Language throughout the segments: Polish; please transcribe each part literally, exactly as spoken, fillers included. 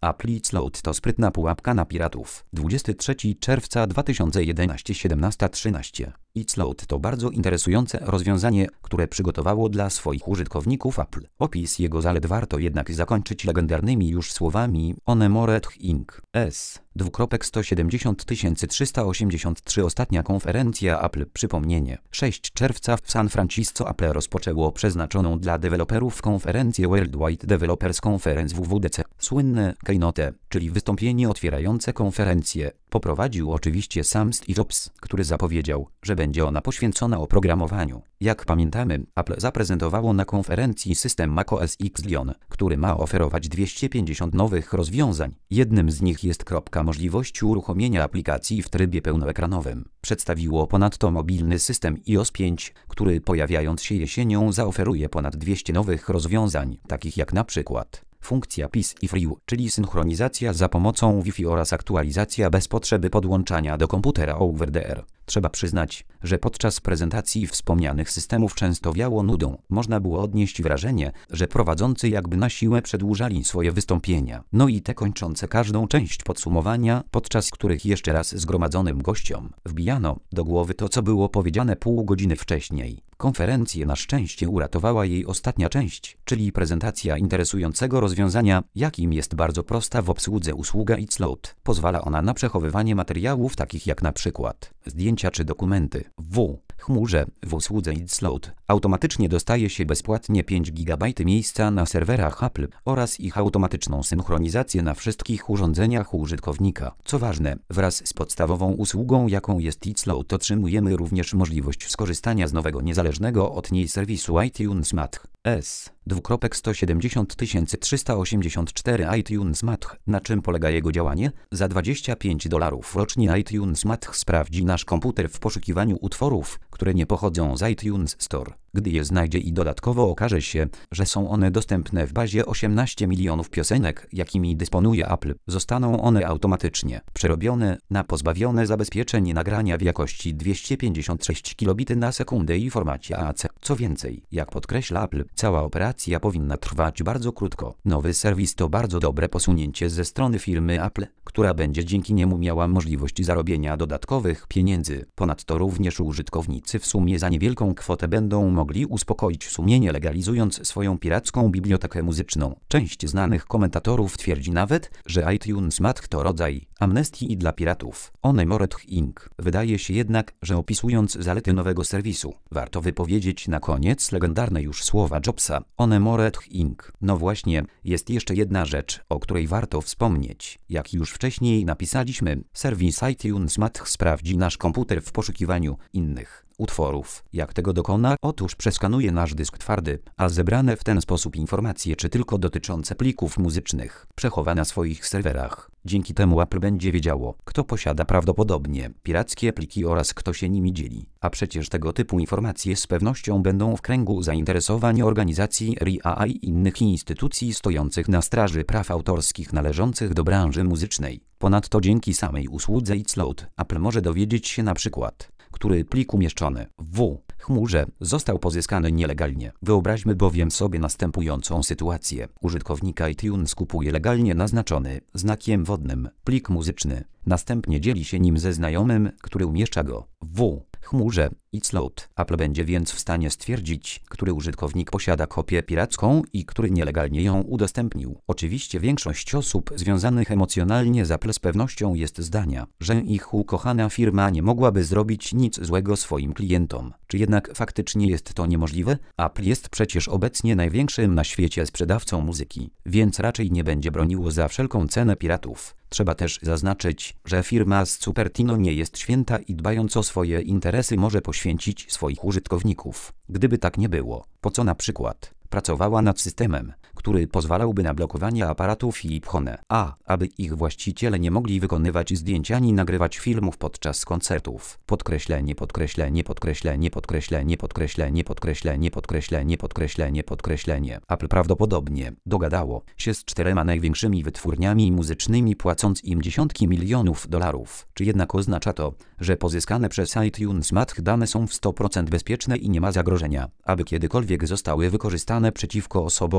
Apple iCloud to sprytna pułapka na piratów. dwudziestego trzeciego czerwca dwa tysiące jedenastego, siedemnasta trzynaście. iCloud to bardzo interesujące rozwiązanie, które przygotowało dla swoich użytkowników Apple. Opis jego zalet warto jednak zakończyć legendarnymi już słowami On Moret Incorporated. S. sto siedemdziesiąt tysięcy trzysta osiemdziesiąt trzy. Ostatnia konferencja Apple. Przypomnienie. szóstego czerwca w San Francisco Apple rozpoczęło przeznaczoną dla deweloperów konferencję Worldwide Developers Conference W W D C. Słynne keynote, czyli wystąpienie otwierające konferencję, poprowadził oczywiście sam Steve Jobs, który zapowiedział, że będzie ona poświęcona oprogramowaniu. Jak pamiętamy, Apple zaprezentowało na konferencji system macOS X Lion, który ma oferować dwieście pięćdziesiąt nowych rozwiązań. Jednym z nich jest kropka możliwości uruchomienia aplikacji w trybie pełnoekranowym. Przedstawiło ponadto mobilny system i O S pięć, który pojawiając się jesienią zaoferuje ponad dwieście nowych rozwiązań, takich jak na przykład funkcja Peace i Free, czyli synchronizacja za pomocą Wi-Fi oraz aktualizacja bez potrzeby podłączania do komputera over the air. Trzeba przyznać, że podczas prezentacji wspomnianych systemów często wiało nudą. Można było odnieść wrażenie, że prowadzący jakby na siłę przedłużali swoje wystąpienia. No i te kończące każdą część podsumowania, podczas których jeszcze raz zgromadzonym gościom wbijano do głowy to, co było powiedziane pół godziny wcześniej. Konferencję na szczęście uratowała jej ostatnia część, czyli prezentacja interesującego rozwiązania, jakim jest bardzo prosta w obsłudze usługa iCloud. Pozwala ona na przechowywanie materiałów takich jak na przykład zdjęcia czy dokumenty w chmurze. W usłudze iCloud automatycznie dostaje się bezpłatnie pięć gigabajtów miejsca na serwerach Apple oraz ich automatyczną synchronizację na wszystkich urządzeniach użytkownika. Co ważne, wraz z podstawową usługą, jaką jest iCloud, otrzymujemy również możliwość skorzystania z nowego niezależnego od niej serwisu iTunes Match. S. sto siedemdziesiąt tysięcy trzysta osiemdziesiąt cztery. iTunes Match. Na czym polega jego działanie? Za dwadzieścia pięć dolarów rocznie iTunes Match sprawdzi nasz komputer w poszukiwaniu utworów, które nie pochodzą z iTunes Store. Gdy je znajdzie i dodatkowo okaże się, że są one dostępne w bazie osiemnaście milionów piosenek, jakimi dysponuje Apple, zostaną one automatycznie przerobione na pozbawione zabezpieczeń nagrania w jakości dwieście pięćdziesiąt sześć kilobitów na sekundę i formacie A A C. Co więcej, jak podkreśla Apple, cała operacja powinna trwać bardzo krótko. Nowy serwis to bardzo dobre posunięcie ze strony firmy Apple, która będzie dzięki niemu miała możliwość zarobienia dodatkowych pieniędzy. Ponadto również użytkownicy w sumie za niewielką kwotę będą mogli uspokoić sumienie, legalizując swoją piracką bibliotekę muzyczną. Część znanych komentatorów twierdzi nawet, że iTunes Match to rodzaj amnestii dla piratów. On Moret Incorporated. Wydaje się jednak, że opisując zalety nowego serwisu, warto wypowiedzieć na koniec legendarne już słowa Jobsa. On Moret Incorporated. No właśnie, jest jeszcze jedna rzecz, o której warto wspomnieć. Jak już wcześniej napisaliśmy, serwis iTunes Match sprawdzi nasz komputer w poszukiwaniu innych utworów. Jak tego dokona? Otóż przeskanuje nasz dysk twardy, a zebrane w ten sposób informacje, czy tylko dotyczące plików muzycznych, przechowa na swoich serwerach. Dzięki temu Apple będzie wiedziało, kto posiada prawdopodobnie pirackie pliki oraz kto się nimi dzieli. A przecież tego typu informacje z pewnością będą w kręgu zainteresowań organizacji R I A i innych instytucji stojących na straży praw autorskich należących do branży muzycznej. Ponadto dzięki samej usłudze iCloud Apple może dowiedzieć się na przykład, który plik umieszczony w chmurze został pozyskany nielegalnie. Wyobraźmy bowiem sobie następującą sytuację. Użytkownik iTunes kupuje legalnie naznaczony znakiem wodnym plik muzyczny. Następnie dzieli się nim ze znajomym, który umieszcza go w chmurze iCloud. Apple będzie więc w stanie stwierdzić, który użytkownik posiada kopię piracką i który nielegalnie ją udostępnił. Oczywiście większość osób związanych emocjonalnie z Apple z pewnością jest zdania, że ich ukochana firma nie mogłaby zrobić nic złego swoim klientom. Czy jednak faktycznie jest to niemożliwe? Apple jest przecież obecnie największym na świecie sprzedawcą muzyki, więc raczej nie będzie broniło za wszelką cenę piratów. Trzeba też zaznaczyć, że firma z Cupertino nie jest święta i dbając o swoje interesy może poświęcić swoich użytkowników. Gdyby tak nie było, po co na przykład pracowała nad systemem, który pozwalałby na blokowanie aparatów i pchone, a aby ich właściciele nie mogli wykonywać zdjęć ani nagrywać filmów podczas koncertów. Podkreślenie, podkreślenie, podkreślenie, podkreślenie, podkreślenie, podkreślenie, podkreślenie, podkreślenie, podkreślenie. Apple prawdopodobnie dogadało się z czterema największymi wytwórniami muzycznymi, płacąc im dziesiątki milionów dolarów. Czy jednak oznacza to, że pozyskane przez iTunes Match dane są w sto procent bezpieczne i nie ma zagrożenia, aby kiedykolwiek zostały wykorzystane przeciwko osobom legalizującym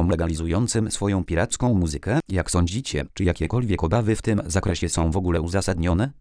realizującym swoją piracką muzykę? Jak sądzicie, czy jakiekolwiek obawy w tym zakresie są w ogóle uzasadnione?